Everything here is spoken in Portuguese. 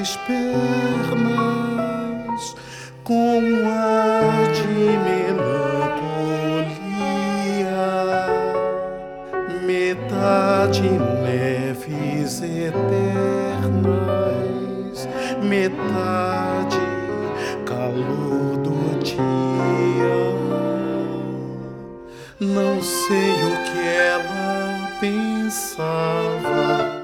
suas pernas com um ar de melancolia, metade neves eternas, metade calor do dia. Não sei o que ela pensava,